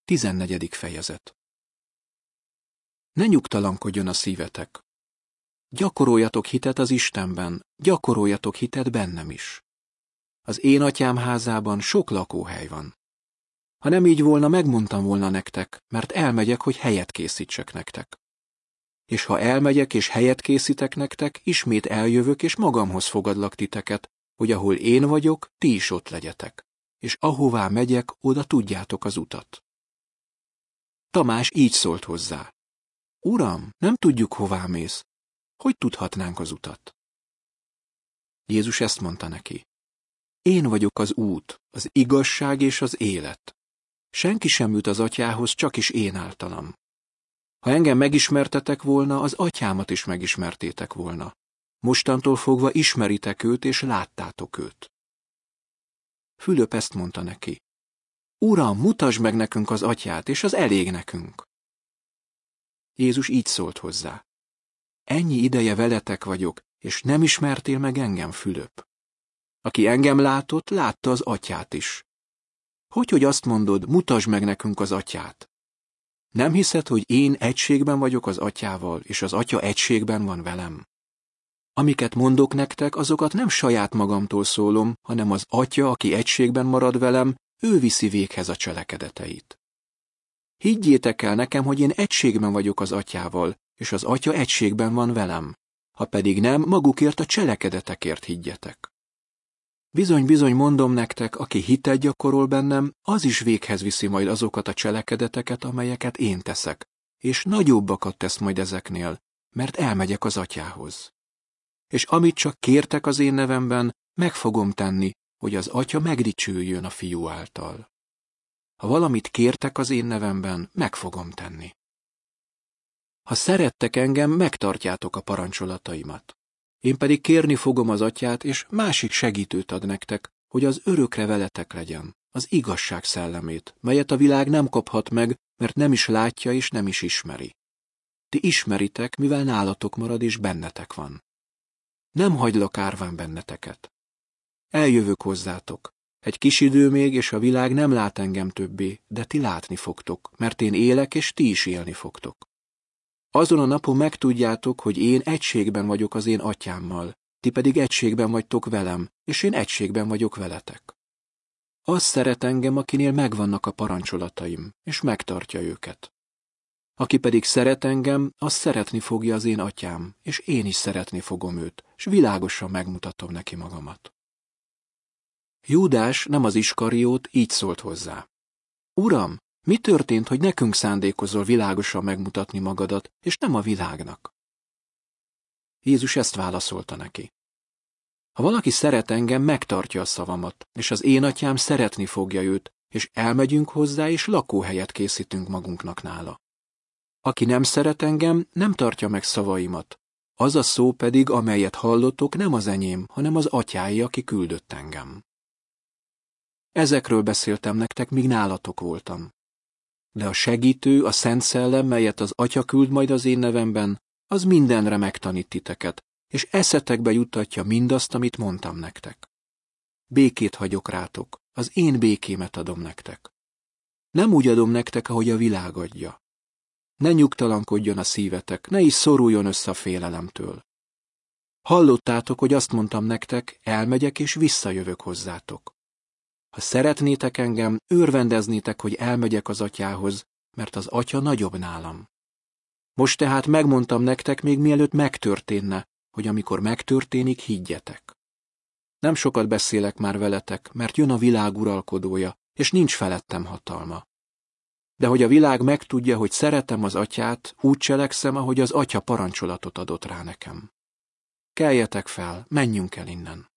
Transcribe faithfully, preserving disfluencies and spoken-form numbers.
tizennegyedik fejezet. Ne nyugtalankodjon a szívetek. Gyakoroljatok hitet az Istenben, gyakoroljatok hitet bennem is. Az én atyám házában sok lakóhely van. Ha nem így volna, megmondtam volna nektek, mert elmegyek, hogy helyet készítsek nektek. És ha elmegyek és helyet készítek nektek, ismét eljövök és magamhoz fogadlak titeket, hogy ahol én vagyok, ti is ott legyetek. És ahová megyek, oda tudjátok az utat. Tamás így szólt hozzá. Uram, nem tudjuk, hová mész. Hogy tudhatnánk az utat? Jézus ezt mondta neki. Én vagyok az út, az igazság és az élet. Senki sem jut az atyához, csak is én általam. Ha engem megismertetek volna, az atyámat is megismertétek volna. Mostantól fogva ismeritek őt, és láttátok őt. Fülöp ezt mondta neki. Uram, mutasd meg nekünk az atyát, és az elég nekünk. Jézus így szólt hozzá. Ennyi ideje veletek vagyok, és nem ismertél meg engem, Fülöp. Aki engem látott, látta az atyát is. Hogy, hogy azt mondod, mutasd meg nekünk az atyát? Nem hiszed, hogy én egységben vagyok az atyával, és az atya egységben van velem? Amiket mondok nektek, azokat nem saját magamtól szólom, hanem az atya, aki egységben marad velem, ő viszi véghez a cselekedeteit. Higgyétek el nekem, hogy én egységben vagyok az atyával, és az atya egységben van velem. Ha pedig nem, magukért a cselekedetekért higgyetek. Bizony-bizony mondom nektek, aki hitet gyakorol bennem, az is véghez viszi majd azokat a cselekedeteket, amelyeket én teszek, és nagyobbakat tesz majd ezeknél, mert elmegyek az atyához. És amit csak kértek az én nevemben, meg fogom tenni, hogy az atya megdicsüljön a fiú által. Ha valamit kértek az én nevemben, meg fogom tenni. Ha szerettek engem, megtartjátok a parancsolataimat. Én pedig kérni fogom az atyát, és másik segítőt ad nektek, hogy az örökre veletek legyen, az igazság szellemét, melyet a világ nem kaphat meg, mert nem is látja és nem is ismeri. Ti ismeritek, mivel nálatok marad és bennetek van. Nem hagylak árván benneteket. Eljövök hozzátok. Egy kis idő még, és a világ nem lát engem többé, de ti látni fogtok, mert én élek, és ti is élni fogtok. Azon a napon megtudjátok, hogy én egységben vagyok az én atyámmal, ti pedig egységben vagytok velem, és én egységben vagyok veletek. Az szeret engem, akinél megvannak a parancsolataim, és megtartja őket. Aki pedig szeret engem, az szeretni fogja az én atyám, és én is szeretni fogom őt, és világosan megmutatom neki magamat. Júdás, nem az Iskariót, így szólt hozzá. Uram, mi történt, hogy nekünk szándékozol világosan megmutatni magadat, és nem a világnak? Jézus ezt válaszolta neki. Ha valaki szeret engem, megtartja a szavamat, és az én atyám szeretni fogja őt, és elmegyünk hozzá, és lakóhelyet készítünk magunknak nála. Aki nem szeret engem, nem tartja meg szavaimat. Az a szó pedig, amelyet hallotok, nem az enyém, hanem az atyái, aki küldött engem. Ezekről beszéltem nektek, míg nálatok voltam. De a segítő, a Szent Szellem, melyet az Atya küld majd az én nevemben, az mindenre megtanít titeket, és eszetekbe juttatja mindazt, amit mondtam nektek. Békét hagyok rátok, az én békémet adom nektek. Nem úgy adom nektek, ahogy a világ adja. Ne nyugtalankodjon a szívetek, ne is szoruljon össze a félelemtől. Hallottátok, hogy azt mondtam nektek, elmegyek és visszajövök hozzátok. Ha szeretnétek engem, örvendeznétek, hogy elmegyek az atyához, mert az atya nagyobb nálam. Most tehát megmondtam nektek, még mielőtt megtörténne, hogy amikor megtörténik, higgyetek. Nem sokat beszélek már veletek, mert jön a világ uralkodója, és nincs felettem hatalma. De hogy a világ megtudja, hogy szeretem az atyát, úgy cselekszem, ahogy az atya parancsolatot adott rá nekem. Keljetek fel, menjünk el innen.